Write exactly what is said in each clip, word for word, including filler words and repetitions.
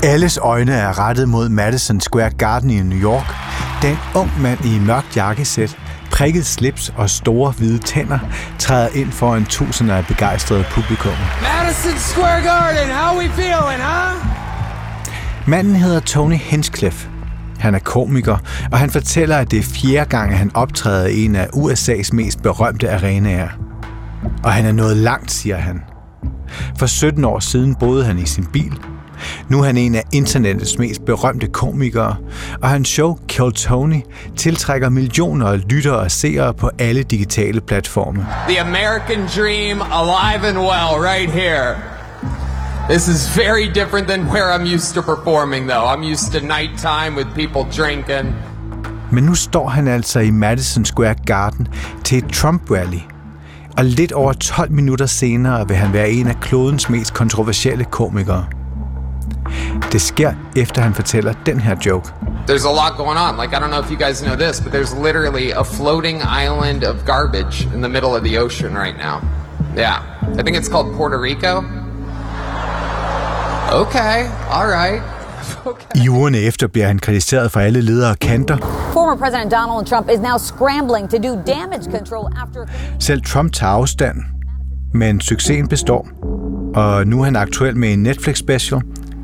Alles øjne er rettet mod Madison Square Garden i New York, da en ung mand i mørkt jakkesæt, prikket slips og store hvide tænder træder ind foran tusinder af begejstrede publikum. Madison Square Garden, how we feeling, huh? Manden hedder Tony Hinchcliffe. Han er komiker, og han fortæller, at det er fjerde gang, at han optræder i en af U S A's mest berømte arenaer. Og han er nået langt, siger han. For sytten år siden boede han i sin bil. Nu er han en af internettets mest berømte komikere, og hans show Kill Tony tiltrækker millioner af lyttere og seere på alle digitale platforme. The American dream alive and well right here. This is very different than where I'm used to performing though. I'm used to nighttime with people drinking. Men nu står han altså i Madison Square Garden til et Trump-rally. Og lidt over tolv minutter senere vil han være en af klodens mest kontroversielle komikere. Det sker efter han fortæller den her joke. There's a lot going on. Like, I don't know if you guys know this, but there's literally a floating island of garbage in the middle of the ocean right now. Yeah. I think it's called Puerto Rico. Okay. All right. Okay. I ugerne efter bliver han kritiseret for alle ledere og kanter. Former President Donald Trump is now scrambling to do damage control after... Selv Trump tager afstand, men succesen består. Og nu er han aktuel med en Netflix special.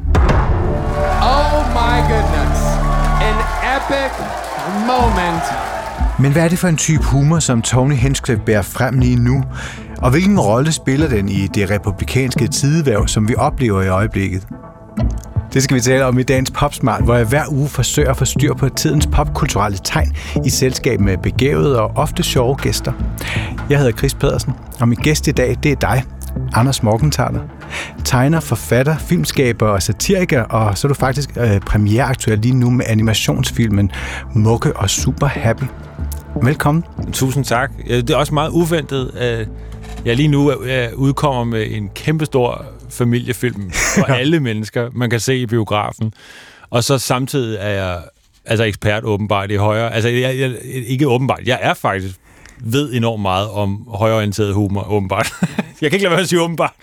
Oh my goodness. An epic moment. Men hvad er det for en type humor, som Tony Hinchcliffe bærer frem lige nu? Og hvilken rolle spiller den i det republikanske tideværv, som vi oplever i øjeblikket? Det skal vi tale om i dagens Popsmart, hvor jeg hver uge forsøger at få styr på tidens popkulturelle tegn i selskab med begavede og ofte sjove gæster. Jeg hedder Chris Pedersen, og min gæst i dag, det er dig, Anders Morgenthaler. Tegner, forfatter, filmskaber og satiriker, og så er du faktisk øh, premiereaktuel lige nu med animationsfilmen Mukke og Super Happy. Velkommen. Tusind tak. Det er også meget uventet, at jeg lige nu udkommer med en kæmpestor familiefilm for alle mennesker, man kan se i biografen. Og så samtidig er jeg altså ekspert åbenbart i højre. Altså jeg, jeg, ikke åbenbart. Jeg er faktisk ved enormt meget om højreorienteret humor, åbenbart. Jeg kan ikke lade være at sige åbenbart.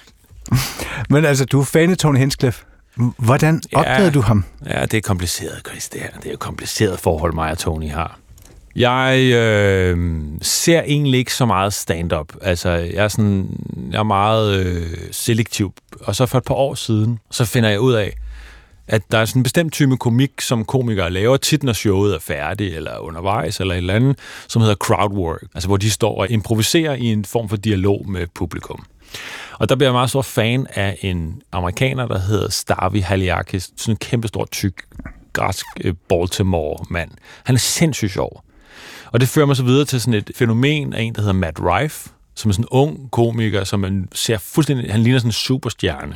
Men altså, du er fan af Tony Hinchcliffe. Hvordan opdagede ja, du ham? Ja, det er kompliceret, Chris. Det er, det er et kompliceret forhold, mig og Tony har. Jeg øh, ser egentlig ikke så meget stand-up. Altså, jeg er, sådan, jeg er meget øh, selektiv. Og så for et par år siden, så finder jeg ud af, at der er sådan en bestemt type komik, som komikere laver tit, når showet er færdigt, eller undervejs, eller et eller andet, som hedder crowdwork. Altså, hvor de står og improviserer i en form for dialog med publikum. Og der bliver jeg meget stor fan af en amerikaner, der hedder Starvi Haliakis. Sådan en kæmpestor, tyk, græsk Baltimore-mand. Han er sindssygt sjov. Og det fører mig så videre til sådan et fænomen af en, der hedder Matt Rife, som er sådan en ung komiker, som man ser fuldstændig... Han ligner sådan en superstjerne.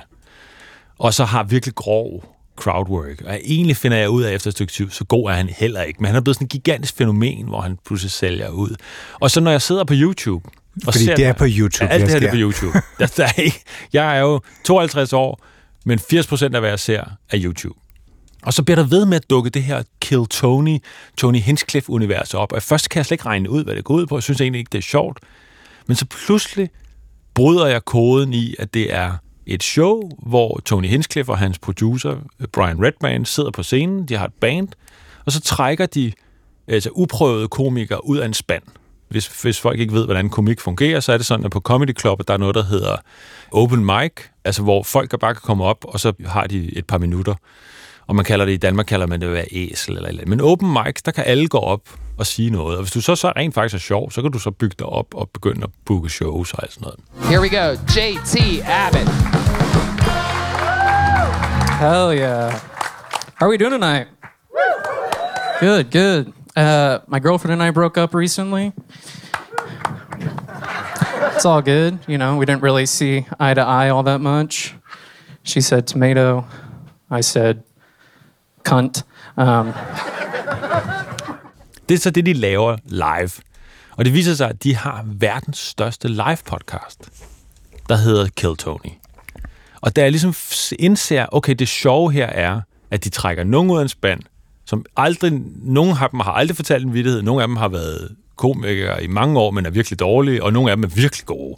Og så har virkelig grov crowdwork. Og egentlig finder jeg ud af efter et stykke tid, så god er han heller ikke. Men han er blevet sådan et gigantisk fænomen, hvor han pludselig sælger ud. Og så når jeg sidder på YouTube... Og Fordi ser, det er på YouTube. Alt det her er på YouTube. Der, der er ikke, jeg er jo tooghalvtreds år, men firs procent af hvad jeg ser er YouTube. Og så bliver der ved med at dukke det her Kill Tony, Tony Hinchcliffe-univers op. Og først kan jeg slet ikke regne ud, hvad det går ud på. Jeg synes egentlig ikke, det er sjovt. Men så pludselig bryder jeg koden i, at det er et show, hvor Tony Hinchcliffe og hans producer, Brian Redban, sidder på scenen. De har et band. Og så trækker de altså, uprøvede komikere ud af en spand. Hvis, hvis folk ikke ved, hvordan komik fungerer, så er det sådan, at på Comedy Club, der er noget, der hedder open mic, altså hvor folk bare kan komme op, og så har de et par minutter. Og man kalder det, i Danmark kalder man det at være æsel eller eller. Men open mic, der kan alle gå op og sige noget. Og hvis du så, så rent faktisk er sjov, så kan du så bygge dig op og begynde at booke shows og alt sådan noget. Here we go. J T Abbott. Hell yeah. How are we doing tonight? Good, good. Uh, my girlfriend and I broke up recently. It's all good, you know, we didn't really see eye to eye all that much. She said tomato, I said cunt. Um. Det er så det, de laver live. Og det viser sig, at de har verdens største live-podcast, der hedder Kill Tony. Og da jeg ligesom indser, okay, det sjove her er, at de trækker nogen ud af en spand, som aldrig, nogle af dem har aldrig fortalt en vittighed, nogle af dem har været komikere i mange år, men er virkelig dårlige, og nogle af dem er virkelig gode.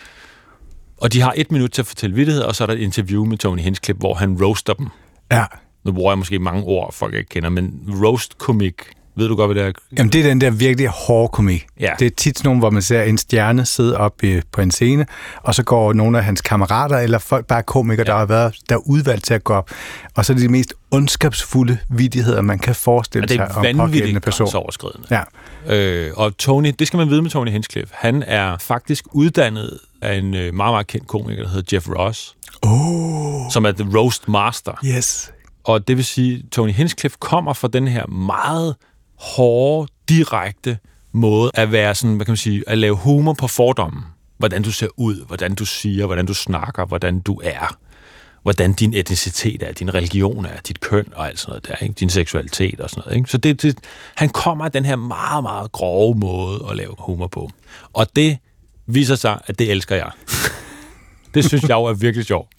Og de har et minut til at fortælle vittigheder, og så er der et interview med Tony Hinchcliffe, hvor han roaster dem. Ja, Nu bruger jeg måske mange ord, folk ikke kender, men roast-komik, ved du godt, hvad det er? Jamen, det er den der virkelig hårde komik. Ja. Det er tit nogen, hvor man ser en stjerne sidde op på en scene, og så går nogle af hans kammerater, eller folk bare komikere, ja. der har været der er udvalgt til at gå op. Og så er det de mest ondskabsfulde vittigheder, man kan forestille sig om pågældende person. Det er vanvittigt Ja. Øh, og Tony, det skal man vide med Tony Hinchcliffe, han er faktisk uddannet af en meget, meget kendt komiker, der hedder Jeff Ross, oh. som er the roast master. Yes. Og det vil sige, Tony Hinchcliffe kommer fra den her meget hårde, direkte måde at være sådan, hvad kan man sige, at lave humor på fordommen. Hvordan du ser ud, hvordan du siger, hvordan du snakker, hvordan du er, hvordan din etnicitet er, din religion er, dit køn og alt sådan noget der, ikke? Din seksualitet og sådan noget. Ikke? Så det, det, han kommer af den her meget, meget grove måde at lave humor på. Og det viser sig, at det elsker jeg. Det synes jeg jo er virkelig sjovt.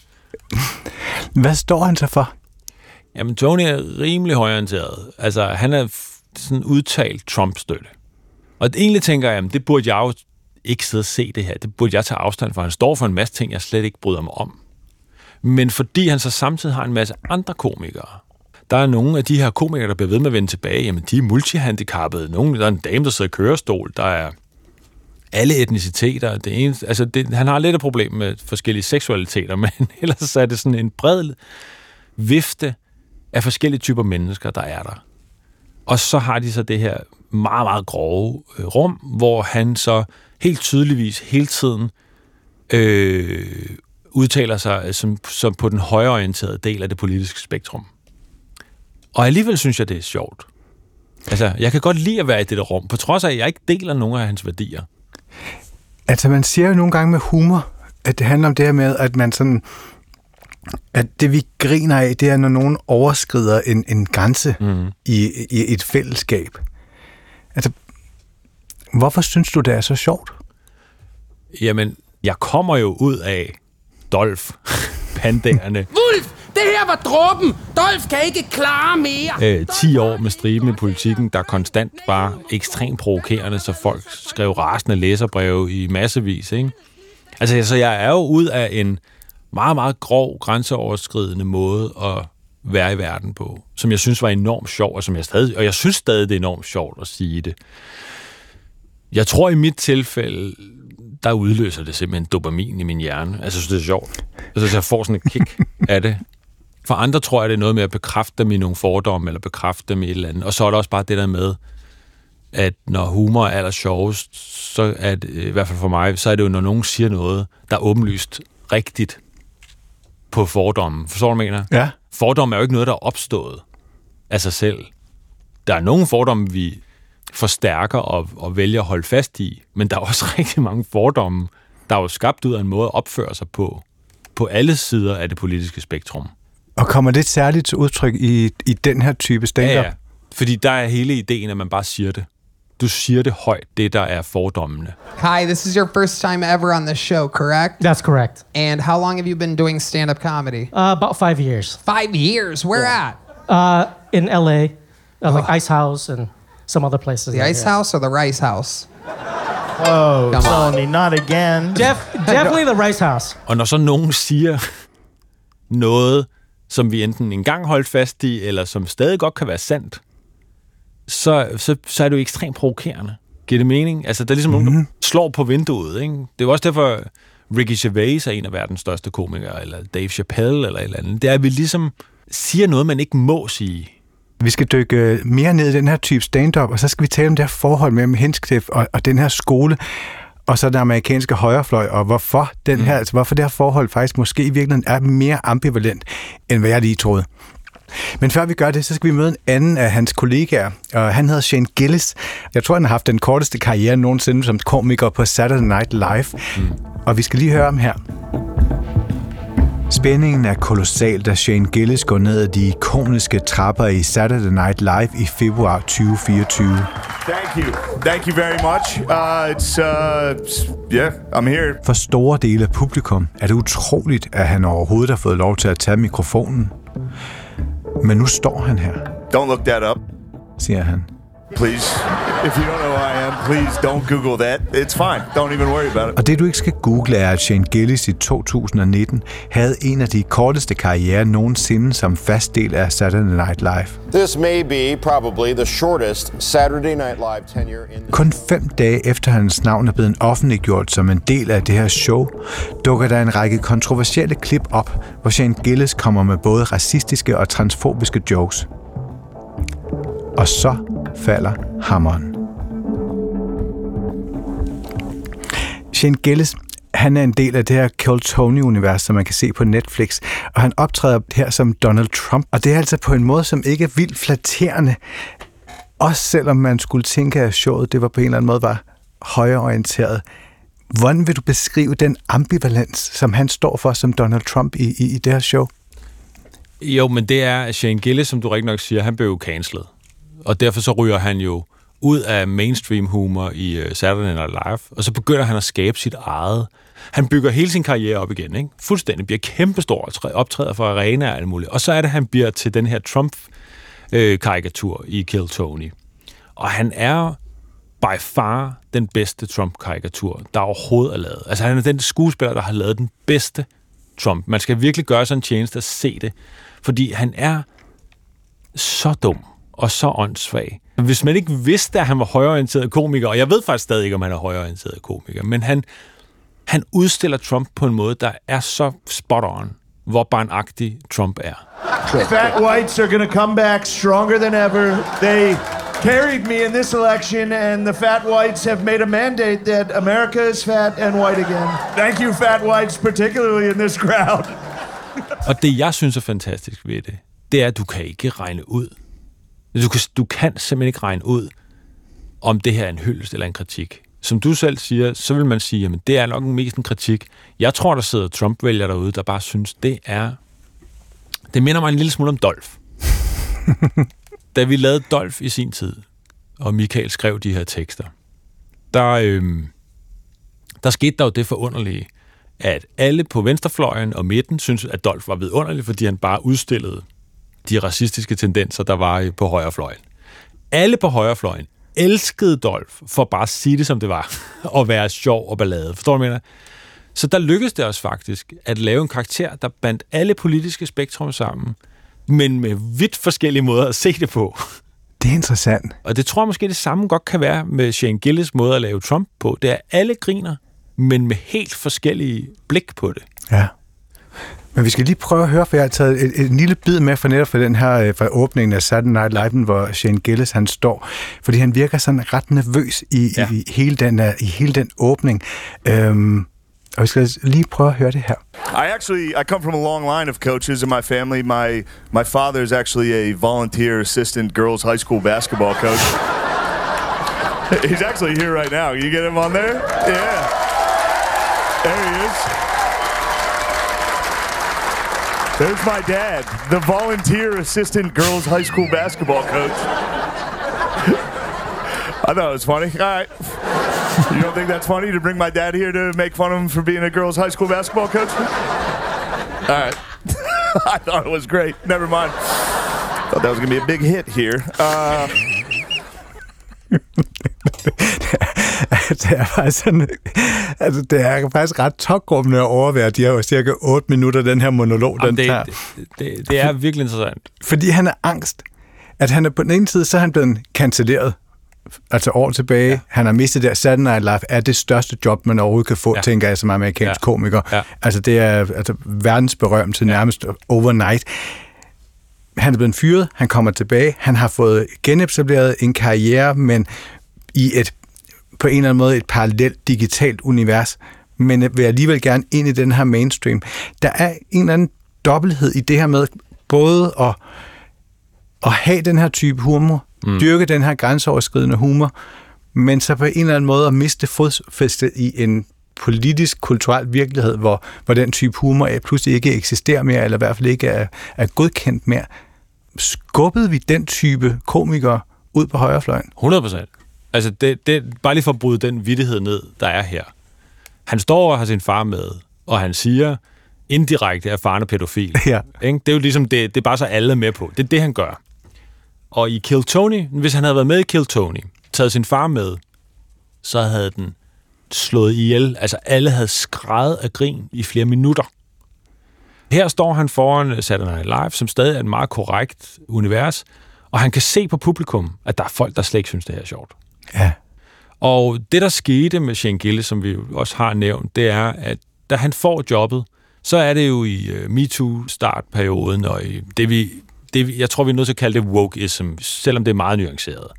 Hvad står han så for? Jamen, Tony er rimelig højorienteret. Altså, han er sådan udtalt Trump-støtte. Og egentlig tænker jeg, jamen, det burde jeg jo ikke sidde og se det her. Det burde jeg tage afstand for. Han står for en masse ting, jeg slet ikke bryder mig om. Men fordi han så samtidig har en masse andre komikere. Der er nogle af de her komikere, der bliver ved med at vende tilbage. Jamen, de er multihandicappede. Nogle, der er en dame, der sidder i kørestol. Der er alle etniciteter. Det eneste, altså det, han har lidt et problem med forskellige seksualiteter, men ellers er det sådan en bred vifte af forskellige typer mennesker, der er der. Og så har de så det her meget, meget grove øh, rum, hvor han så helt tydeligvis hele tiden øh, udtaler sig som, som på den højreorienterede del af det politiske spektrum. Og alligevel synes jeg, det er sjovt. Altså, jeg kan godt lide at være i det der rum, på trods af, at jeg ikke deler nogen af hans værdier. Altså, man siger jo nogle gange med humor, at det handler om det her med, at man sådan, at det vi griner af, det er, når nogen overskrider en, en grænse mm. i, i et fællesskab. Altså, hvorfor synes du, det er så sjovt? Jamen, jeg kommer jo ud af Dolph, pandaerne. Wulff, det her var dråben! Dolph kan ikke klare mere! Øh, ti år med striben i politikken, der konstant var ekstremt provokerende, så folk skrev rasende læserbreve i massevis, ikke? Altså, så jeg er jo ud af en meget, meget grov, grænseoverskridende måde at være i verden på, som jeg synes var enormt sjov, og som jeg stadig, og jeg synes stadig, det er enormt sjovt at sige det. Jeg tror i mit tilfælde, der udløser det simpelthen dopamin i min hjerne. Altså, jeg synes, det er sjovt. Jeg synes, jeg får sådan et kick af det. For andre tror jeg, det er noget med at bekræfte dem i nogle fordomme, eller bekræfte dem i et eller andet. Og så er der også bare det der med, at når humor er aller sjovest, så er det, i hvert fald for mig, så er det jo, når nogen siger noget, der er åbenlyst rigtigt på fordommen. Forstår du, hvad jeg mener? Ja. Fordomme er jo ikke noget, der er opstået af sig selv. Der er nogle fordomme, vi forstærker og, og vælger at holde fast i, men der er også rigtig mange fordomme, der er jo skabt ud af en måde at opføre sig på, på alle sider af det politiske spektrum. Og kommer det særligt til udtryk i, i den her type stand-up? Ja, ja. Fordi der er hele ideen, at man bare siger det. Du siger det højt, det der er fordommene. Hi, this is your first time ever on this show, correct? That's correct. And how long have you been doing stand-up comedy? Uh, about five years. Five years? Where yeah. at? Uh, in L A, uh, like oh. Ice House and some other places. The Ice here. House or the Rice House? Oh, Come Tony, on. Not again. Def- definitely the Rice House. Og når så nogen siger noget, som vi enten engang holdt fast i, eller som stadig godt kan være sandt, så, så, så er det jo ekstremt provokerende. Giver det mening? Altså, der er ligesom mm-hmm. nogen, der slår på vinduet, ikke? Det er jo også derfor, Ricky Gervais er en af verdens største komikere, eller Dave Chappelle, eller et eller andet. Det er, at vi ligesom siger noget, man ikke må sige. Vi skal dykke mere ned i den her type stand-up, og så skal vi tale om det her forhold mellem Hinchcliffe og, og den her skole, og så den amerikanske højrefløj, og hvorfor, den her, mm. altså, hvorfor det her forhold faktisk måske i virkeligheden er mere ambivalent, end hvad jeg lige troede. Men før vi gør det, så skal vi møde en anden af hans kollegaer, og han hedder Shane Gillis. Jeg tror, han har haft den korteste karriere nogensinde som komiker på Saturday Night Live, mm. og vi skal lige høre om her. Spændingen er kolossal, da Shane Gillis går ned ad de ikoniske trapper i Saturday Night Live i februar tyve fireogtyve. Thank you. Thank you very much. Uh, it's, uh, yeah, I'm here. For store dele af publikum er det utroligt, at han overhovedet har fået lov til at tage mikrofonen. Men nu står han her. Don't look that up, siger han. please. If you don't know who I am, please don't Google that. It's fine. Don't even worry about it. Og det du ikke skal google er, at Shane Gillis i to tusind og nitten havde en af de korteste karrierer nogensinde som fast del af Saturday Night Live. This may be probably the shortest Saturday Night Live tenure in the... Kun fem dage efter hans navn er blevet offentliggjort som en del af det her show, dukker der en række kontroversielle klip op, hvor Shane Gillis kommer med både racistiske og transfobiske jokes. Og så falder hammeren. Shane Gillis, han er en del af det her Kill Tony-univers, som man kan se på Netflix, og han optræder her som Donald Trump. Og det er altså på en måde, som ikke er vildt flatterende. Også selvom man skulle tænke, at showet det var på en eller anden måde var højreorienteret. Hvordan vil du beskrive den ambivalens, som han står for som Donald Trump i, i, i det her show? Jo, men det er Shane Gillis, som du rigtig nok siger, han blev jo cancelet. Og derfor så ryger han jo ud af mainstream humor i uh, Saturday Night Live, og så begynder han at skabe sit eget. Han bygger hele sin karriere op igen, ikke? Fuldstændig. Bliver kæmpestor, optræder for arenaer og alt muligt. Og så er det, han bliver til den her Trump-karikatur øh, i Kill Tony. Og han er by far den bedste Trump-karikatur, der overhovedet er lavet. Altså, han er den skuespiller, der har lavet den bedste Trump. Man skal virkelig gøre sådan en tjeneste at se det, fordi han er så dum og så åndssvag. Hvis man ikke vidste, at han var højreorienteret komiker, og jeg ved faktisk stadig ikke, om han er højreorienteret komiker, men han, han udstiller Trump på en måde, der er så spot on, hvor barnagtig Trump er. Fat whites are going to come back stronger than ever. They carried me in this election, and the fat whites have made a mandate that America is fat and white again. Thank you, fat whites, particularly in this crowd. Og det, jeg synes er fantastisk ved det, det er, at du kan ikke regne ud. Du kan, du kan simpelthen ikke regne ud, om det her er en hyldest eller en kritik. Som du selv siger, så vil man sige, at det er nok mest en kritik. Jeg tror, der sidder Trump-vælgere derude, der bare synes, det er... Det minder mig en lille smule om Dolph. Da vi lavede Dolph i sin tid, og Michael skrev de her tekster, der, øhm, der skete der jo det forunderlige, at alle på venstrefløjen og midten synes, at Dolph var vidunderlig, fordi han bare udstillede de racistiske tendenser, der var på højrefløjen. Alle på højrefløjen elskede Dolph for bare at sige det, som det var, og være sjov og ballade. Forstår du, hvad jeg mener? Så der lykkedes det os faktisk at lave en karakter, der bandt alle politiske spektrum sammen, men med vidt forskellige måder at se det på. Det er interessant. Og det tror jeg måske det samme godt kan være med Shane Gillis måde at lave Trump på. Det er, alle griner, men med helt forskellige blik på det. Ja. Men vi skal lige prøve at høre, for jeg har taget et, et lille bid med for netop for den her fra åbningen af Saturday Night Live, hvor Shane Gillis han står, fordi han virker sådan ret nervøs i, ja. i, i, hele, den, i hele den åbning. Øhm, og vi skal lige prøve at høre det her. I actually, I come from a long line of coaches in my family. My my father is actually a volunteer assistant girls high school basketball coach. He's actually here right now. You get him on there? Yeah. There he is. There's my dad, the volunteer assistant girls high school basketball coach. I thought it was funny. All right. You don't think that's funny to bring my dad here to make fun of him for being a girls high school basketball coach? All right. I thought it was great. Never mind. Thought that was going to be a big hit here. Uh... det er faktisk sådan, altså det er faktisk ret tokrummende at overvære de her cirka otte minutter, den her monolog, den det, tager. Det, det, det er virkelig interessant. Fordi han er angst. At han er på den ene side, så er han blevet cancelleret. Altså år tilbage. Ja. Han har mistet der. Saturday Night Live er det største job, man overhovedet kan få, ja. tænker jeg, som amerikansk ja. komiker. Ja. Altså det er altså, verdensberømt til nærmest ja. overnight. Han er blevet fyret, han kommer tilbage, han har fået genetableret en karriere, men i et på en eller anden måde et parallelt digitalt univers, men vil alligevel gerne ind i den her mainstream. Der er en eller anden dobbelthed i det her med både at, at have den her type humor, mm. dyrke den her grænseoverskridende humor, men så på en eller anden måde at miste fodfæstet i en politisk, kulturel virkelighed, hvor, hvor den type humor pludselig ikke eksisterer mere, eller i hvert fald ikke er, er godkendt mere. Skubbede vi den type komikere ud på højrefløjen? hundrede procent. Altså, det, det, bare lige for at bryde den vittighed ned, der er her. Han står og har sin far med, og han siger indirekte, at faren er pædofil. Ja. Ikke? Det er jo ligesom, det, det er bare så alle med på. Det er det, han gør. Og i Kill Tony, hvis han havde været med i Kill Tony, taget sin far med, så havde den slået ihjel. Altså alle havde skrædet af grin i flere minutter. Her står han foran Saturday Night Live, som stadig er et meget korrekt univers, og han kan se på publikum, at der er folk, der slet ikke synes, det her er sjovt. Ja. Og det, der skete med Shane Gillis, som vi også har nævnt, det er, at da han får jobbet, så er det jo i uh, MeToo-startperioden, og i det, vi, det, jeg tror, vi er nødt til at kalde det wokeism, selvom det er meget nuanceret.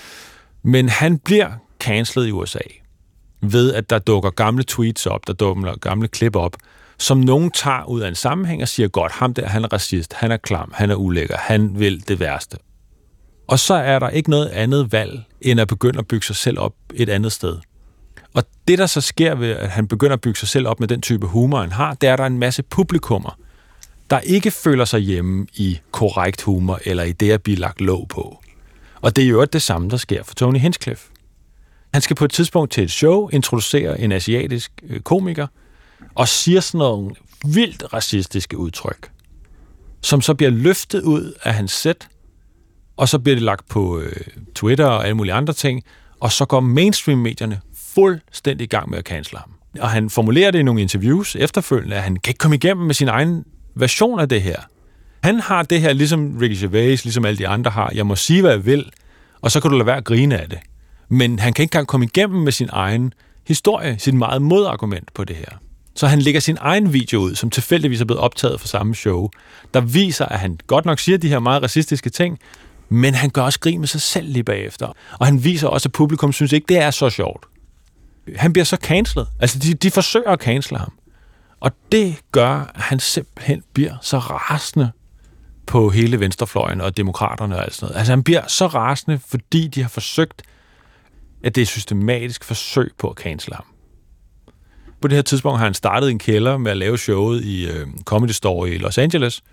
Men han bliver cancelet i U S A ved, at der dukker gamle tweets op, der dukker gamle klip op, som nogen tager ud af en sammenhæng og siger, godt, ham der, han er racist, han er klam, han er ulækker, han vil det værste. Og så er der ikke noget andet valg, end at begynde at bygge sig selv op et andet sted. Og det, der så sker ved, at han begynder at bygge sig selv op med den type humor, han har, det er, at der er en masse publikummer, der ikke føler sig hjemme i korrekt humor, eller i det at blive lagt låg på. Og det er jo det samme, der sker for Tony Hinchcliffe. Han skal på et tidspunkt til et show introducere en asiatisk komiker, og siger sådan nogle vildt racistiske udtryk, som så bliver løftet ud af hans sæt, og så bliver det lagt på øh, Twitter og alle mulige andre ting, og så går mainstream-medierne fuldstændig i gang med at cancele ham. Og han formulerer det i nogle interviews efterfølgende, at han kan ikke komme igennem med sin egen version af det her. Han har det her, ligesom Ricky Gervais, ligesom alle de andre har, jeg må sige, hvad jeg vil, og så kan du lade være at grine af det. Men han kan ikke engang komme igennem med sin egen historie, sit meget modargument på det her. Så han lægger sin egen video ud, som tilfældigvis er blevet optaget for samme show, der viser, at han godt nok siger de her meget racistiske ting, men han gør også grin med sig selv lige bagefter. Og han viser også, at publikum synes ikke, det er så sjovt. Han bliver så cancelet. Altså, de, de forsøger at cancele ham. Og det gør, at han simpelthen bliver så rasende på hele venstrefløjen og demokraterne og alt sådan noget. Altså, han bliver så rasende, fordi de har forsøgt, at det er et systematisk forsøg på at cancele ham. På det her tidspunkt har han startet en kælder med at lave showet i øh, Comedy Store i Los Angeles.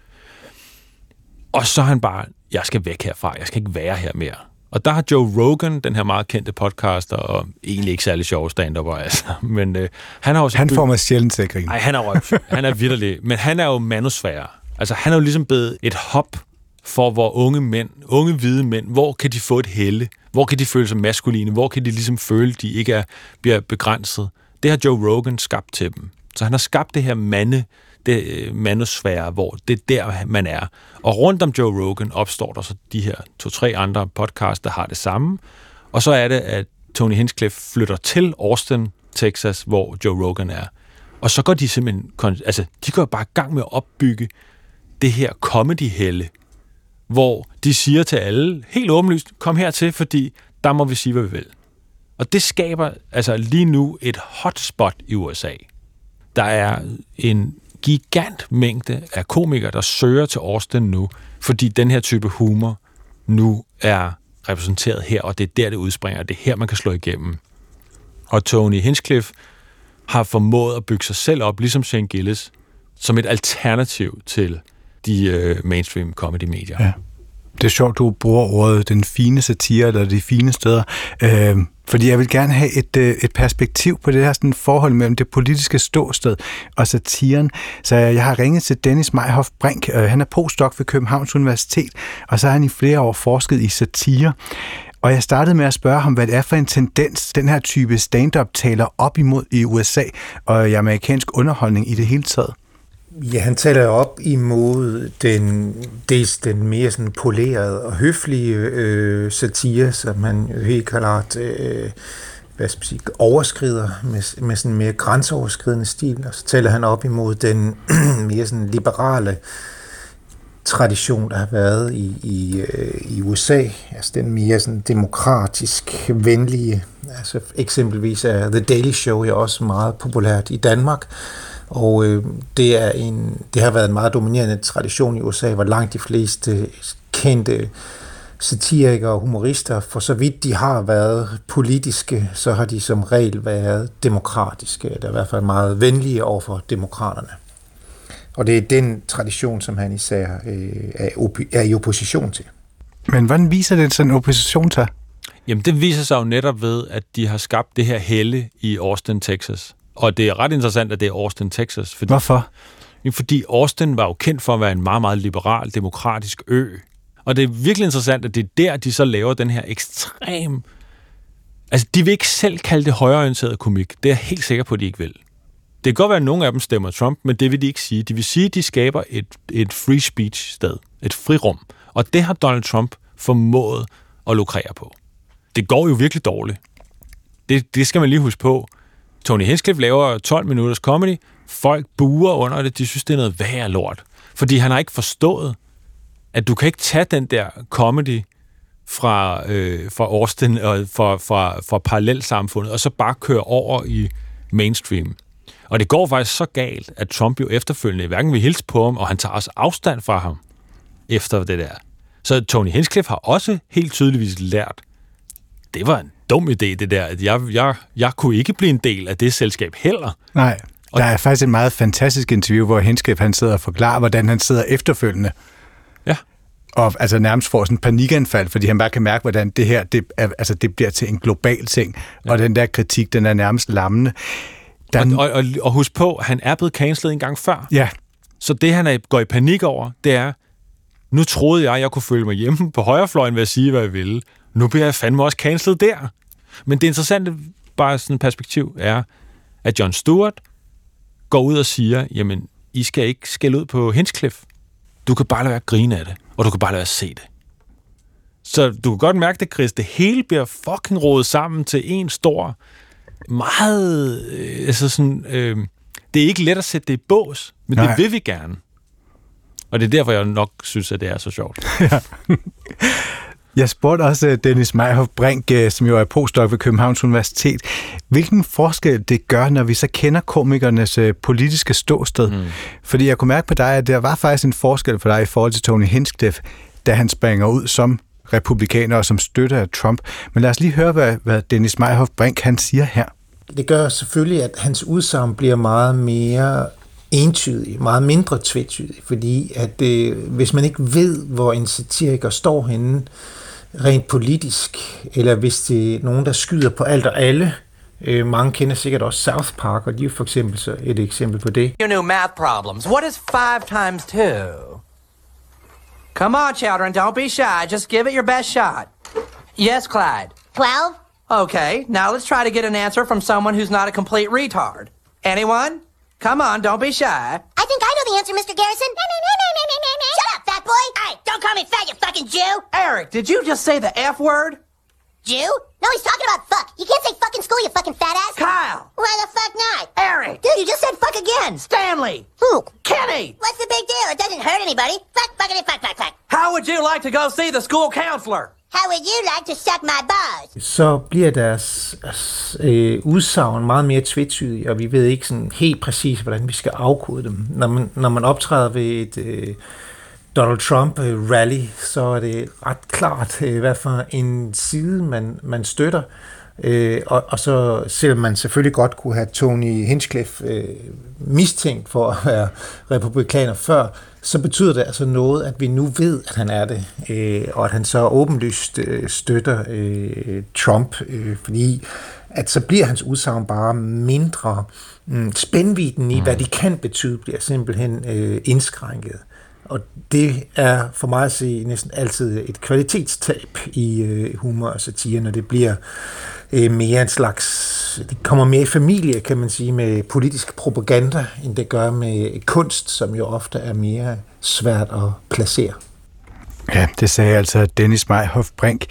Og så er han bare, jeg skal væk herfra, jeg skal ikke være her mere. Og der har Joe Rogan, den her meget kendte podcaster, og egentlig ikke særlig sjov stand-upper, altså. Men øh, han har også... Han får mig sjældent til at grine. Nej, han er røv. Han er vitterlig. Men han er jo manusfære. Altså, han er jo ligesom blevet et hop for, hvor unge mænd, unge hvide mænd, hvor kan de få et helle? Hvor kan de føle sig maskuline? Hvor kan de ligesom føle, de ikke er, bliver begrænset? Det har Joe Rogan skabt til dem. Så han har skabt det her mande, det manusfære, hvor det er der, man er. Og rundt om Joe Rogan opstår der så de her to-tre andre podcasts, der har det samme. Og så er det, at Tony Hinchcliffe flytter til Austin, Texas, hvor Joe Rogan er. Og så går de simpelthen, altså, de går bare i gang med at opbygge det her comedy-helle, hvor de siger til alle, helt åbenlyst, kom hertil, fordi der må vi sige, hvad vi vil. Og det skaber altså lige nu et hotspot i U S A. Der er en gigant mængde af komikere, der søger til Austin nu, fordi den her type humor nu er repræsenteret her, og det er der, det udspringer, og det er her, man kan slå igennem. Og Tony Hinchcliffe har formået at bygge sig selv op, ligesom Shane Gillis, som et alternativ til de øh, mainstream comedy-medier. Ja. Det er sjovt, du bruger ordet den fine satire, eller de fine steder, øh, fordi jeg vil gerne have et, øh, et perspektiv på det her sådan forhold mellem det politiske ståsted og satiren. Så jeg har ringet til Dennis Meyhoff Brink. Øh, han er postdoc ved Københavns Universitet, og så har han i flere år forsket i satire. Og jeg startede med at spørge ham, hvad det er for en tendens, den her type stand-up taler op imod i U S A og i amerikansk underholdning i det hele taget. Ja, han taler op imod den, dels den mere sådan polerede og høflige øh, satire, som han jo helt klart øh, hvad skal man sige, overskrider med, med sådan en mere grænseoverskridende stil. Og så taler han op imod den mere sådan liberale tradition, der har været i, i, øh, i U S A. Altså den mere sådan demokratisk venlige. Altså eksempelvis er The Daily Show jo også meget populært i Danmark. Og øh, det, er en, det har været en meget dominerende tradition i U S A, hvor langt de fleste kendte satirikere og humorister, for så vidt de har været politiske, så har de som regel været demokratiske, eller i hvert fald meget venlige over for demokraterne. Og det er den tradition, som han især øh, er, op- er i opposition til. Men hvordan viser det sådan en opposition til? Jamen, det viser sig jo netop ved, at de har skabt det her helle i Austin, Texas. Og det er ret interessant, at det er Austin, Texas. Fordi, Hvorfor? Fordi Austin var jo kendt for at være en meget, meget liberal, demokratisk ø. Og det er virkelig interessant, at det er der, de så laver den her ekstrem Altså, de vil ikke selv kalde det højreorienteret komik. Det er jeg helt sikker på, at de ikke vil. Det kan godt være, at nogle af dem stemmer Trump, men det vil de ikke sige. De vil sige, at de skaber et, et free speech sted, et frirum. Og det har Donald Trump formået at lukrere på. Det går jo virkelig dårligt. Det, det skal man lige huske på. Tony Hinchcliffe laver tolv minutters comedy. Folk buer under det. De synes, det er noget værre lort. Fordi han har ikke forstået, at du kan ikke tage den der comedy fra, øh, fra Austin og fra, fra, fra parallelsamfundet, og så bare køre over i mainstream. Og det går faktisk så galt, at Trump jo efterfølgende hverken vil hilse på ham, og han tager også afstand fra ham efter det der. Så Tony Hinchcliffe har også helt tydeligvis lært, det var en dum idé, det der, at jeg, jeg, jeg kunne ikke blive en del af det selskab heller. Nej, der er faktisk et meget fantastisk interview, hvor Hinchcliffe han sidder og forklarer, hvordan han sidder efterfølgende. Ja. Og altså nærmest får sådan en panikanfald, fordi han bare kan mærke, hvordan det her, det, er, altså, det bliver til en global ting, ja. Og den der kritik, den er nærmest lammende. Den... Og, og, og husk på, han er blevet cancelet en gang før. Ja. Så det, han er, går i panik over, det er, nu troede jeg, jeg kunne følge mig hjemme på højrefløjen ved at sige, hvad jeg ville. Nu bliver jeg fandme også cancelet der. Men det interessante, bare sådan et perspektiv, er, at Jon Stewart går ud og siger, jamen, I skal ikke skælde ud på Hinchcliffe. Du kan bare lade være at grine af det, og du kan bare lade være at se det. Så du kan godt mærke det, Chris. Det hele bliver fucking rodet sammen til en stor, meget, øh, altså sådan, øh, det er ikke let at sætte det i bås, men Nej. Det vil vi gerne. Og det er derfor, jeg nok synes, at det er så sjovt. Ja. Jeg spurgte også Dennis Meyhoff Brink, som jo er postdoc ved Københavns Universitet, hvilken forskel det gør, når vi så kender komikernes politiske ståsted. Mm. Fordi jeg kunne mærke på dig, at der var faktisk en forskel for dig i forhold til Tony Hinchcliffe, da han springer ud som republikaner og som støtter af Trump. Men lad os lige høre, hvad, hvad Dennis Meyhoff Brink han siger her. Det gør selvfølgelig, at hans udsagn bliver meget mere entydig, meget mindre tvetydig, fordi at øh, hvis man ikke ved, hvor en satiriker står henne rent politisk, eller hvis det er nogen, der skyder på alt og alle, øh, mange kender sikkert også South Park, og de er jo for eksempel så et eksempel på det. You know math problems. What is five times two? Come on, children, don't be shy. Just give it your best shot. Yes, Clyde. Twelve. Okay, now let's try to get an answer from someone who's not a complete retard. Anyone? Come on, don't be shy. I think I know the answer, Mister Garrison. Shut up, fat boy. Hey, don't call me fat, you fucking Jew. Eric, did you just say the F word? Jew? No, he's talking about fuck. You can't say fucking school, you fucking fat ass. Kyle. Why the fuck not? Eric. Dude, you just said fuck again. Stanley. Who? Kenny. What's the big deal? It doesn't hurt anybody. Fuck, fuckity, fuck, fuck, fuck. How would you like to go see the school counselor? How would you like to suck my balls? Så bliver deres øh, udsagn meget mere tvetydige, og vi ved ikke sådan helt præcis, hvordan vi skal afkode dem. Når man, når man optræder ved et øh, Donald Trump-rally, så er det ret klart, øh, hvad for en side man, man støtter. Øh, og, og så selvom man selvfølgelig godt kunne have Tony Hinchcliffe øh, mistænkt for at være republikaner før, så betyder det altså noget, at vi nu ved, at han er det, øh, og at han så åbenlyst øh, støtter øh, Trump, øh, fordi at så bliver hans udsagn bare mindre. Mm, spændvidden i, hvad de kan betyde, bliver simpelthen øh, indskrænket. Og det er for mig at se næsten altid et kvalitetstab i øh, humor og satire, når det bliver øh, mere en slags, det kommer mere i familie, kan man sige, med politisk propaganda, end det gør med kunst, som jo ofte er mere svært at placere. Ja, det sagde altså Dennis Meyhoff Brink.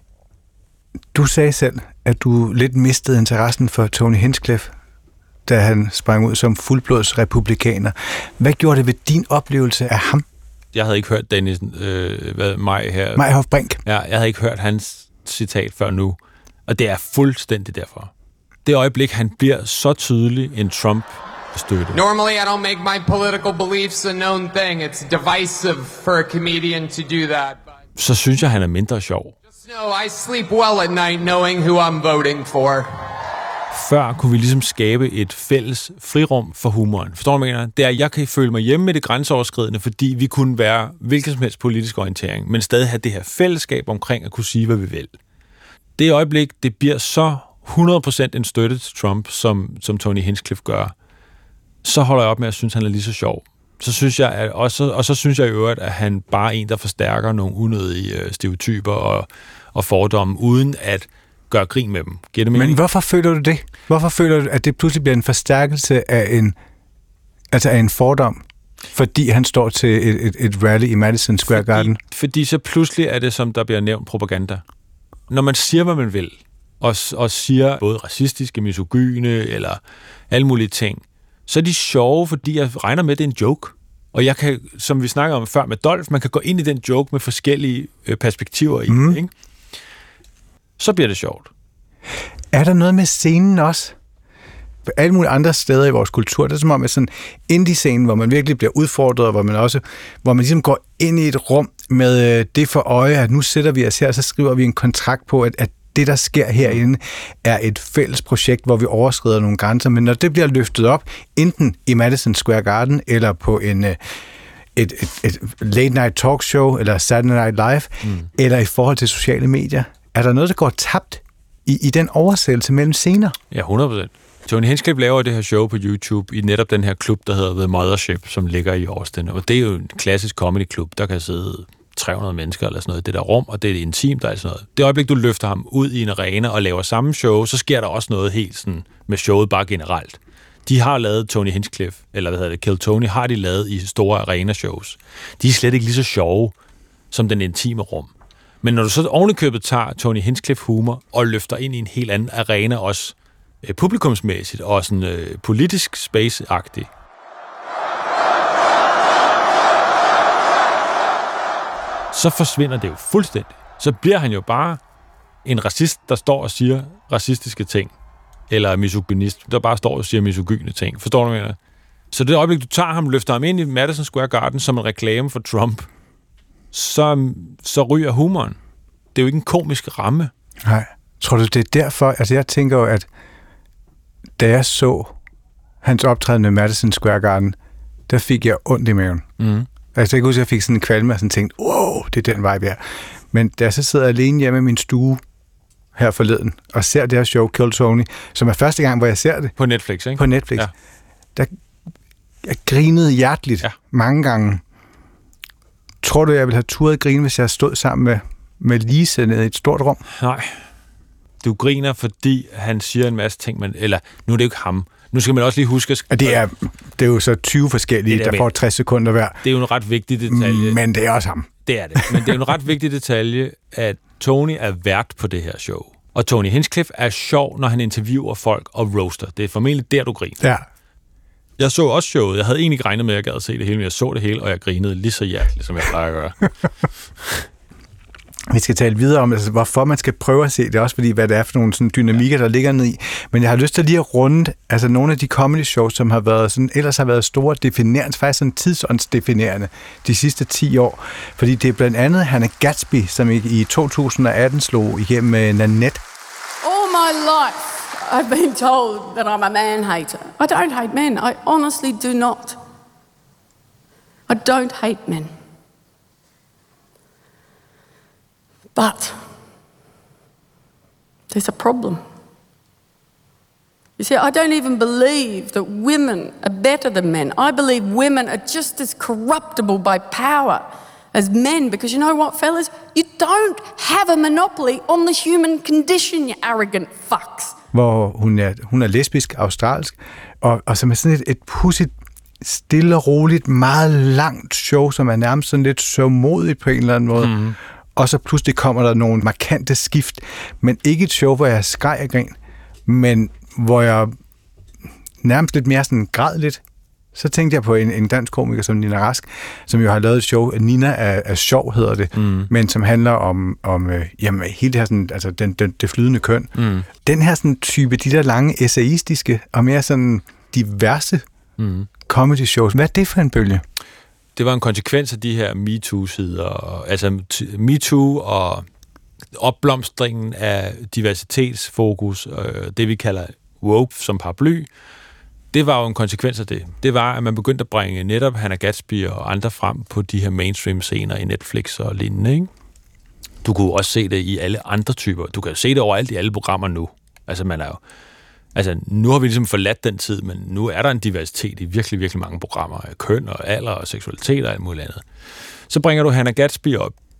Du sagde selv, at du lidt mistede interessen for Tony Hinchcliffe, da han sprang ud som fuldblods republikaner. Hvad gjorde det ved din oplevelse af ham? Jeg havde ikke hørt Dennis øh, hvad, Maj her. Meyhoff Brink. Ja, jeg havde ikke hørt hans citat før nu. Og det er fuldstændig derfor. Det øjeblik, han bliver så tydelig en Trump-støtte. Normally I don't make my political beliefs a known thing. It's divisive for a comedian to do that. But... Så synes jeg, han er mindre sjov. Just know I sleep well at night knowing who I'm voting for. Før kunne vi ligesom skabe et fælles frirum for humoren. Forstår du, hvad jeg mener? Det er, at jeg kan føle mig hjemme med det grænseoverskridende, fordi vi kunne være hvilken som helst politisk orientering, men stadig have det her fællesskab omkring at kunne sige, hvad vi vil. Det øjeblik, det bliver så hundrede procent en støtte til Trump, som, som Tony Hinchcliffe gør, så holder jeg op med at synes, han er lige så sjov. Så synes jeg, at, og, så, og så synes jeg i øvrigt, at han bare er en, der forstærker nogle unødige stereotyper og, og fordomme, uden at gøre grin med dem. Giver det mening? Men hvorfor føler du det? Hvorfor føler du, at det pludselig bliver en forstærkelse af en, altså af en fordom? Fordi han står til et, et, et rally i Madison Square Garden? Fordi, fordi så pludselig er det, som der bliver nævnt, propaganda. Når man siger, hvad man vil, og, og siger både racistiske, misogyne eller alle mulige ting, så er de sjove, fordi jeg regner med, at det er en joke. Og jeg kan, som vi snakkede om før med Dolph, man kan gå ind i den joke med forskellige øh, perspektiver i, mm. ikke? Så bliver det sjovt. Er der noget med scenen også? På alle mulige andre steder i vores kultur, det er som om, at sådan indie-scenen, hvor man virkelig bliver udfordret, og hvor man også, hvor man ligesom går ind i et rum med øh, det for øje, at nu sætter vi os her, og så skriver vi en kontrakt på, at, at det, der sker herinde, er et fælles projekt, hvor vi overskrider nogle grænser. Men når det bliver løftet op, enten i Madison Square Garden, eller på en, et, et, et late night talk show, eller Saturday Night Live, mm. eller i forhold til sociale medier, er der noget, der går tabt i, i den oversættelse mellem scener? Ja, hundrede procent. Tony Hinchcliffe laver det her show på YouTube i netop den her klub, der hedder The Mothership, som ligger i Austin. Og det er jo en klassisk comedy-klub, der kan sidde tre hundrede mennesker eller sådan noget i det der rum, og det er intimt og sådan noget. Det øjeblik, du løfter ham ud i en arena og laver samme show, så sker der også noget helt sådan med showet bare generelt. De har lavet Tony Hinchcliffe, eller hvad hedder det, Kill Tony, har de lavet i store arena-shows. De er slet ikke lige så sjove som den intime rum. Men når du så ovenikøbet tager Tony Hinchcliffe humor og løfter ind i en helt anden arena også, eh, publikumsmæssigt og sådan eh, politisk space-agtigt, så forsvinder det jo fuldstændig. Så bliver han jo bare en racist, der står og siger racistiske ting, eller misogynist, der bare står og siger misogyne ting. Forstår du, hvad jeg mener? Så det øjeblik, du tager ham, løfter ham ind i Madison Square Garden som en reklame for Trump, så, så ryger humoren. Det er jo ikke en komisk ramme. Nej. Tror du, det er derfor? Altså, jeg tænker jo, at da jeg så hans optræden med Madison Square Garden, der fik jeg ondt i maven. Mm. Altså, jeg kan huske, at jeg fik sådan en kvalme, og sådan tænkte, wow, det er den vibe her. Men da jeg så sidder alene hjemme i min stue her forleden, og ser det her show, Kill Tony, som er første gang, hvor jeg ser det. På Netflix, ikke? På Netflix. Ja. Der jeg grinede hjerteligt ja. mange gange. Tror du, jeg ville have turet grine, hvis jeg stod sammen med, med Lise nede i et stort rum? Nej. Du griner, fordi han siger en masse ting, men, eller nu er det jo ikke ham. Nu skal man også lige huske... At det er, det er jo så tyve forskellige, der får tres sekunder hver. Det er jo en ret vigtig detalje. Men det er også ham. Det er det. Men det er jo en ret vigtig detalje, at Tony er vært på det her show. Og Tony Hinchcliffe er sjov, når han interviewer folk og roaster. Det er formentlig der, du griner. Ja. Jeg så også showet. Jeg havde egentlig ikke regnet med, at jeg gad at se det hele, men jeg så det hele, og jeg grinede lige så hjerteligt, som jeg plejer at gøre. Vi skal tale videre om, altså, hvorfor man skal prøve at se det, også fordi, hvad det er for nogle sådan, dynamikker, der ligger ned i. Men jeg har lyst til lige at runde altså, nogle af de comedy shows, som har været sådan, ellers har været store definerende, faktisk sådan tidsåndsdefinerende de sidste ti år. Fordi det er blandt andet Hannah Gadsby, som i to tusind og atten slog igennem med Nanette. All my life I've been told that I'm a man-hater. I don't hate men. I honestly do not. I don't hate men. But there's a problem. You see, I don't even believe that women are better than men. I believe women are just as corruptible by power as men, because you know what, fellas? You don't have a monopoly on the human condition, you arrogant fucks. Hvor hun er, hun er lesbisk, australsk, og, og som er sådan et, et pudsigt, stille og roligt, meget langt show, som er nærmest sådan lidt sørgmodigt på en eller anden måde. Mm. Og så pludselig kommer der nogle markante skift, men ikke et show, hvor jeg skreg og grin, men hvor jeg nærmest lidt mere sådan græd lidt. Så tænkte jeg på en, en dansk komiker som Nina Rask, som jo har lavet et show, Nina er, er sjov, hedder det, mm. men som handler om, om øh, jamen, hele det her sådan, altså den, den, det flydende køn. Mm. Den her sådan type, de der lange essayistiske og mere sådan diverse mm. comedy shows. Hvad er det for en bølge? Det var en konsekvens af de her MeToo-sider, altså MeToo og opblomstringen af diversitetsfokus, det vi kalder woke som paraply, det var jo en konsekvens af det. Det var, at man begyndte at bringe netop Hannah Gadsby og andre frem på de her mainstream-scener i Netflix og lignende, ikke? Du kunne også se det i alle andre typer. Du kan jo se det overalt i alle programmer nu. Altså, man er jo Altså, nu har vi ligesom forladt den tid, men nu er der en diversitet i virkelig, virkelig mange programmer af køn og alder og seksualitet og alt muligt andet. Så bringer du Hannah Gadsby op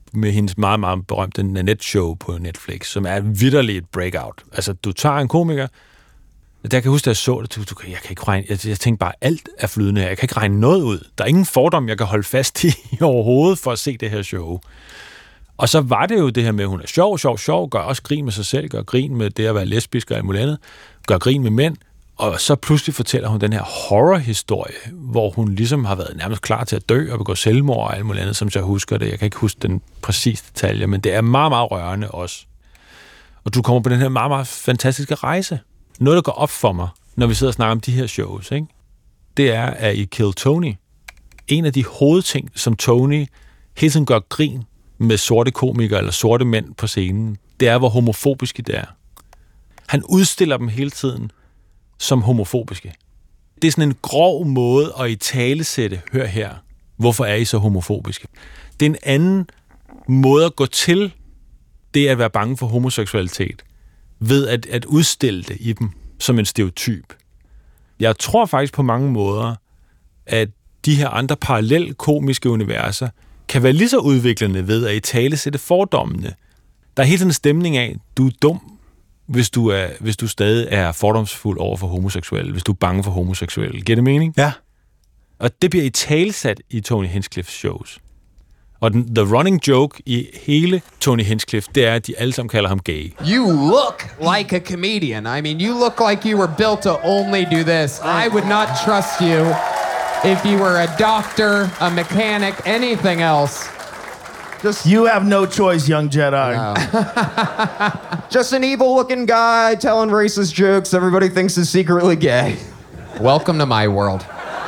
med hendes meget, meget berømte Nanette-show på Netflix, som er vitterligt et breakout. Altså, du tager en komiker, der kan jeg huske, da jeg så det, du, du, jeg kan ikke regne, jeg, jeg tænkte bare, alt er flydende her. Jeg kan ikke regne noget ud. Der er ingen fordom, jeg kan holde fast i overhovedet for at se det her show. Og så var det jo det her med, at hun er sjov, sjov, sjov, gør også grin med sig selv, gør grin med det at være lesbisk og alt muligt andet, gør grin med mænd, og så pludselig fortæller hun den her horrorhistorie, hvor hun ligesom har været nærmest klar til at dø og begå selvmord og alt muligt andet, som jeg husker det. Jeg kan ikke huske den præcise detalje, men det er meget, meget rørende også. Og du kommer på den her meget, meget fantastiske rejse. Noget, der går op for mig, når vi sidder og snakker om de her shows, ikke? Det er, at i Kill Tony, en af de hovedting, som Tony hele tiden gør grin med sorte komikere eller sorte mænd på scenen, det er, hvor homofobiske det er. Han udstiller dem hele tiden som homofobiske. Det er sådan en grov måde at italesætte, hør her, hvorfor er I så homofobiske? Det er en anden måde at gå til det at være bange for homoseksualitet, ved at, at udstille det i dem som en stereotyp. Jeg tror faktisk på mange måder, at de her andre parallel komiske universer kan være lige så udviklende ved at italesætte fordommene. Der er helt sådan en stemning af, du er dum, hvis du, er, hvis du stadig er fordomsfuld over for homoseksuelle, hvis du er bange for homoseksuelle. Giver det mening? Ja. Og det bliver italesat i Tony Hinchcliffe's shows. Og den, the running joke i hele Tony Hinchcliffe, det er, at de alle sammen kalder ham gay. You look like a comedian. I mean, you look like you were built to only do this. I would not trust you if you were a doctor, a mechanic, anything else. Just you have no choice, young Jedi. No. Just an evil-looking guy telling racist jokes. Everybody thinks is secretly gay. Welcome to my world.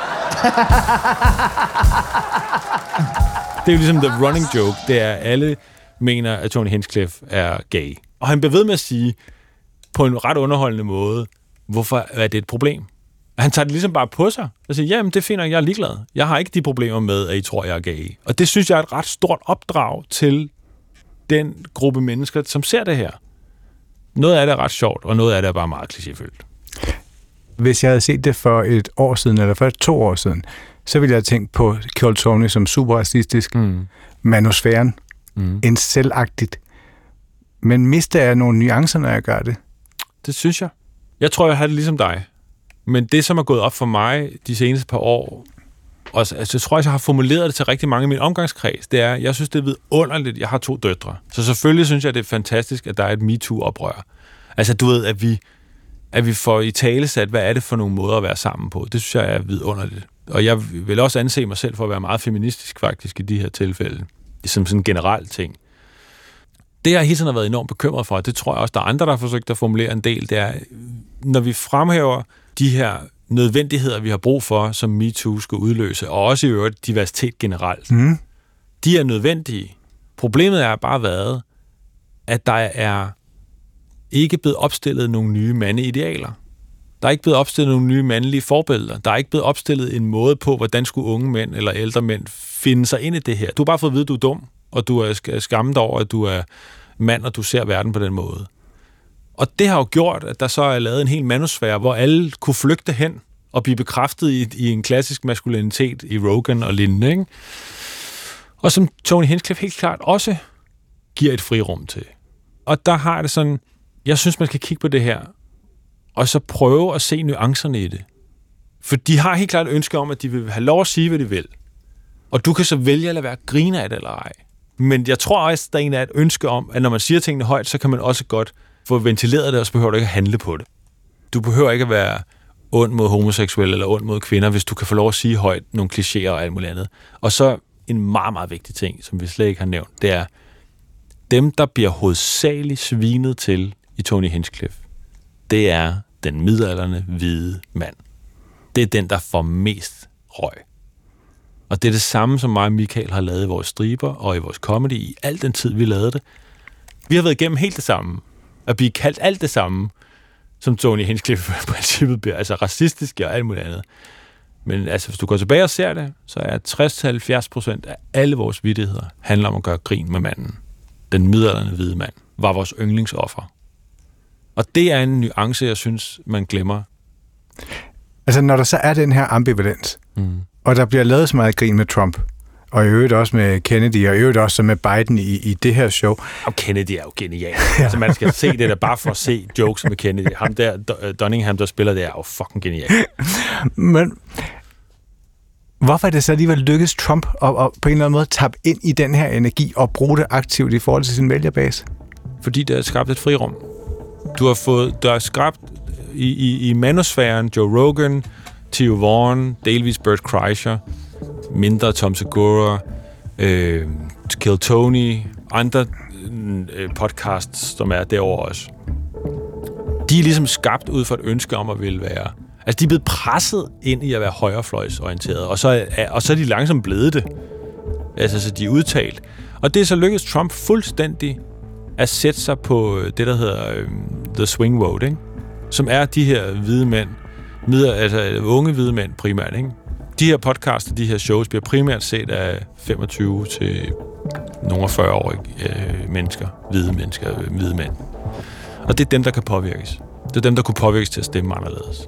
Det er jo ligesom the running joke. Det er, alle mener, at Tony Hinchcliffe er gay. Og han bliver ved med at sige, på en ret underholdende måde, hvorfor er det et problem? Han tager det ligesom bare på sig og siger, jamen det finder jeg, jeg er ligeglad. Jeg har ikke de problemer med, at I tror, jeg er gay. Og det synes jeg er et ret stort opdrag til den gruppe mennesker, som ser det her. Noget af det er ret sjovt, og noget af det er bare meget klichéfyldt. Hvis jeg havde set det for et år siden, eller for to år siden, så ville jeg have tænkt på Kill Tony som super racistisk, mm. manusfæren, mm. en selvagtigt. Men mister jeg nogle nuancer, når jeg gør det? Det synes jeg. Jeg tror, jeg har det ligesom dig. Men det, som er gået op for mig de seneste par år, og altså, jeg tror, jeg har formuleret det til rigtig mange i min omgangskreds, det er, jeg synes, det er vidunderligt. Jeg har to døtre. Så selvfølgelig synes jeg, det er fantastisk, at der er et MeToo-oprør. Altså, du ved, at vi, at vi får i tale sat, hvad er det for nogle måder at være sammen på. Det synes jeg er vidunderligt. Og jeg vil også anse mig selv for at være meget feministisk, faktisk, i de her tilfælde. Som sådan en generel ting. Det, jeg hele tiden har været enormt bekymret for, det tror jeg også, der er andre, der har forsøgt at formulere en del, det er, når vi fremhæver de her nødvendigheder, vi har brug for, som MeToo skal udløse, og også i øvrigt diversitet generelt. Mm. De er nødvendige. Problemet er bare været, at der er ikke blevet opstillet nogle nye mandeidealer. Der er ikke blevet opstillet nogle nye mandlige forbilleder. Der er ikke blevet opstillet en måde på, hvordan skulle unge mænd eller ældre mænd finde sig ind i det her. Du har bare fået at vide, at du er dum, og du er skammet over, at du er mand, og du ser verden på den måde. Og det har jo gjort, at der så er lavet en hel manusfære, hvor alle kunne flygte hen og blive bekræftet i, i en klassisk maskulinitet i Rogan og lignende, ikke? Og som Tony Hinchcliffe helt klart også giver et frirum til. Og der har det sådan, jeg synes, man skal kigge på det her, og så prøve at se nuancerne i det. For de har helt klart et ønske om, at de vil have lov at sige, hvad de vil. Og du kan så vælge at lade være grine af det eller ej. Men jeg tror også, der er et ønske om, at når man siger tingene højt, så kan man også godt få ventileret det, og så behøver du ikke at handle på det. Du behøver ikke at være ond mod homoseksuelle eller ond mod kvinder, hvis du kan få lov at sige højt nogle klichéer og alt muligt andet. Og så en meget, meget vigtig ting, som vi slet ikke har nævnt, det er, dem, der bliver hovedsageligt svinet til i Tony Hinchcliffe, det er den midaldrende hvide mand. Det er den, der får mest røg. Og det er det samme, som mig og Michael har lavet i vores striber og i vores comedy i al den tid, vi lavede det. Vi har været igennem helt det samme. At blive kaldt alt det samme, som Tony Hinchcliffe i princippet bliver, altså racistisk og alt muligt andet. Men altså, hvis du går tilbage og ser det, så er tres til halvfjerds procent af alle vores vittigheder handler om at gøre grin med manden. Den midaldrende hvide mand var vores yndlingsoffer. Og det er en nuance, jeg synes, man glemmer. Altså, når der så er den her ambivalens, mm. og der bliver lavet så meget grin med Trump, Og i øvrigt også med Kennedy, og i øvrigt også med Biden i, i det her show. Og Kennedy er jo genial. Altså, man skal se det der bare for at se jokes med Kennedy. Ham der, Dunningham, der spiller det, er jo fucking genial. Men hvorfor er det så alligevel lykkedes Trump at, at på en eller anden måde tappe ind i den her energi og bruge det aktivt i forhold til sin vælgerbase? Fordi der er skabt et frirum. Du har fået, der er skabt i, i, i manosfæren Joe Rogan, Theo Vaughn, delvis Bert Kreischer, mindre Tom Segura, øh, Kill Tony, andre øh, podcasts, som er derovre også. De er ligesom skabt ud for et ønske om at ville være... Altså, de er blevet presset ind i at være højrefløjsorienteret, og så er, og så er de langsomt blevet det. Altså, så de er udtalt. Og det er så lykkedes Trump fuldstændig at sætte sig på det, der hedder øh, The Swing Vote, ikke? Som er de her hvide mænd, midler, altså unge hvide mænd primært, ikke? De her podcasts og de her shows bliver primært set af femogtyve til nogle fyrre-årige øh, mennesker, hvide mennesker, øh, hvide mænd. Og det er dem, der kan påvirkes. Det er dem, der kunne påvirkes til at stemme anderledes.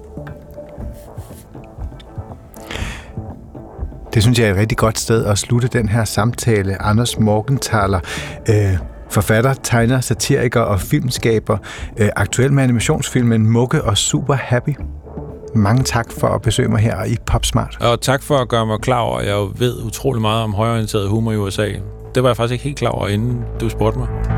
Det synes jeg er et rigtig godt sted at slutte den her samtale. Anders Morgenthaler, øh, forfatter, tegner, satiriker og filmskaber, øh, aktuel med animationsfilmen Mugge og Super Happy. Mange tak for at besøge mig her i PopSmart. Og tak for at gøre mig klar over, at jeg ved utrolig meget om højreorienteret humor i U S A. Det var jeg faktisk ikke helt klar over, inden du spurgte mig.